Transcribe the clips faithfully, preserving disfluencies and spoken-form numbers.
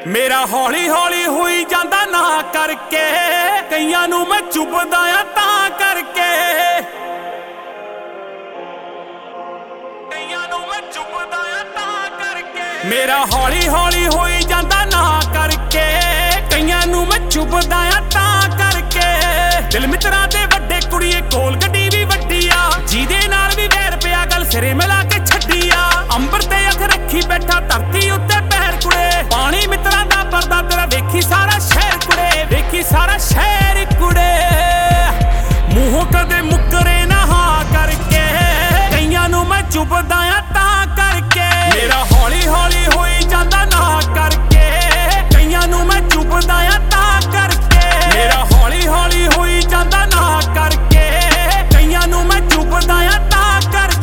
मेरा हौली हौली होई जांदा ना करके, कईयां नूं मैं चुभदा आ तां करके, कईयां नूं मैं चुभदा आ तां करके। मेरा हौली हौली होई जांदा ना करके, कईयां नूं मैं चुभदा आ तां करके। दिल मित्रां दे वड्डे कुड़िए कोल गड्डी भी वड्डी आ, जीदे नाल भी वैर पिया गल सिरे मिला के छड्डी आ। अंबर ते अख रखी बैठा धरती उत्ते पैर कुड़े, पानी मित्रां दा परदा तेरा वेखी सारा शहर कुड़े, वेखी सारा शहर कुड़े। मूंहों कदे मुकरे ना हां करके, कईयां नूं मैं चुभदा आ तां करके। मेरा हौली हौली होई जांदा ना करके, कईयां नूं मैं चुभदा आ तां करके। मेरा हौली हौली होई जांदा ना करके, कईयां नूं मैं चुभदा आ तां करके।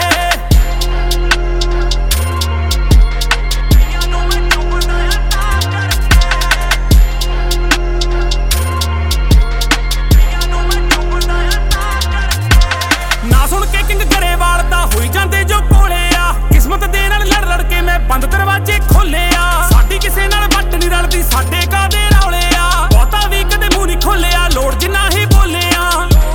ना सुन के किंग गरेवाल दा होई जांदे जो कोले आ, किस्मत दे नाल लड़ लड़ के मैं बंद दरवाजे खोले आ। साडी किसे नाल वट नहीं रलदी साडे कादे रौले आ, बहुता भी कदे मूंह नहीं खोलिया लोड़ जिन्ना ही बोले आ।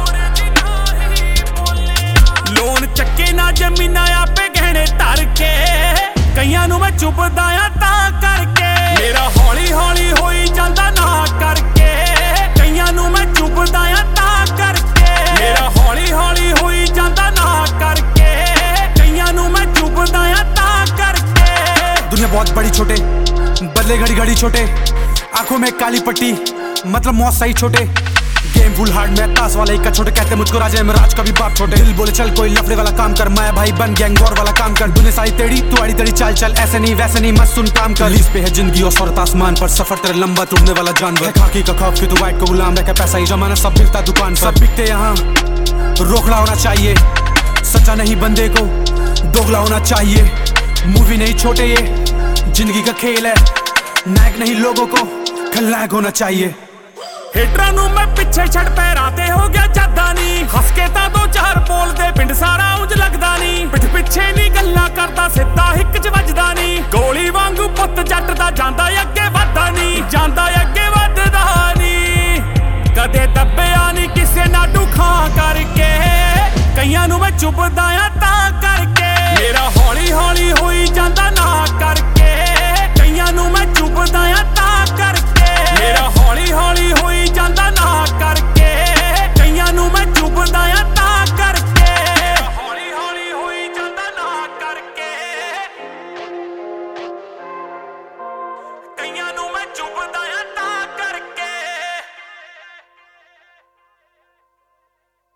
लोन चक्के ना जमीना आपे गहने धर के, कईयां नूं मैं चुभदा आ तां करके। मेरा हौली हौली होई जांदा ना करके, कईयां नूं मैं चुभदा आ तां करके। मेरा हौली हौली होई जांदा ना करके, कईयां नूं मैं चुभदा आ तां करके। दुनिया बहुत बड़ी छोटे, बदले घड़ी घड़ी छोटे, आंखों में काली पट्टी मतलब मौत सही छोटे। गेम फुल हार्ड में ताश वाला इक्का छोटे, कहते मुझको राजा इमराज का भी बाप छोटे। दिल बोले चल कोई लफड़े वाला काम कर, मैं भाई बन गैंग वॉर वाला काम कर। दुनिया सारी तेड़ी तू आड़ी तेड़ी चाल चल, ऐसे नहीं वैसे नहीं मत सुन काम कर। लीज पे है जिंदगी और शौहरत आसमान पर, सफर तेरे लंबा टूटने वाला जानवर। खाकी का खौफ कि तू वाइट को गुलाम रह के, पैसा ही जमाना सब बिकता दुकान पर। सब बिकते यहाँ रोकड़ा होना चाहिए, सच्चा नहीं बंदे को दोगला होना चाहिए। मूवी नहीं छोटे ये जिंदगी का खेल है, नायक नहीं लोगों को खलनायक होना चाहिए। हेटरां नूं मैं पिछे छड़ पैरां ते हो गया जादा नी, हस के तां दो चार बोलदे पिंड सारा उंज लगदा नी। पिठ पिछे नी गल्लां करदा सिद्धा हिक च वजदा नी, गोली वांगू पुੱਤ जट दा जांदा अगे वधदा नी, जांदा अगे वधदा नी। कदे दब्बिया नी किसे नाडू खां करके, कईयां नूं मैं चुभदा आ तां करके। मेरा हौली हौली होई जांदा ना करके, कईयां नूं मैं चुभदा आ तां करके। मेरा हौली हौली होई जांदा ना करके।